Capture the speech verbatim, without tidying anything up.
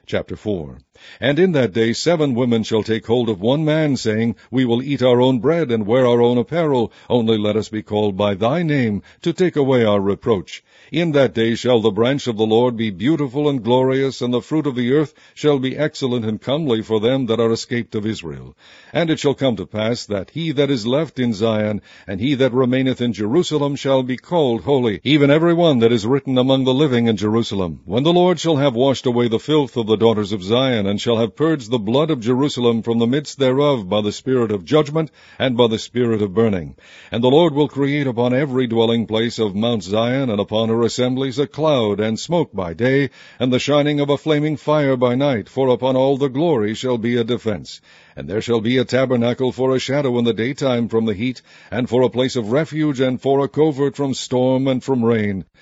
Chapter four. And in that day seven women shall take hold of one man, saying, We will eat our own bread, and wear our own apparel, only let us be called by thy name, to take away our reproach. In that day shall the branch of the Lord be beautiful and glorious, and the fruit of the earth shall be excellent and comely for them that are escaped of Israel. And it shall come to pass, that he that is left in Zion, and he that remaineth in Jerusalem, shall be called holy, even every one that is written among the living in Jerusalem. When the Lord shall have washed away the filth of the daughters of Zion, and shall have purged the blood of Jerusalem from the midst thereof by the spirit of judgment, and by the spirit of burning. And the Lord will create upon every dwelling place of Mount Zion, and upon her assemblies, a cloud and smoke by day, and the shining of a flaming fire by night, for upon all the glory shall be a defense. And there shall be a tabernacle for a shadow in the daytime from the heat, and for a place of refuge, and for a covert from storm and from rain.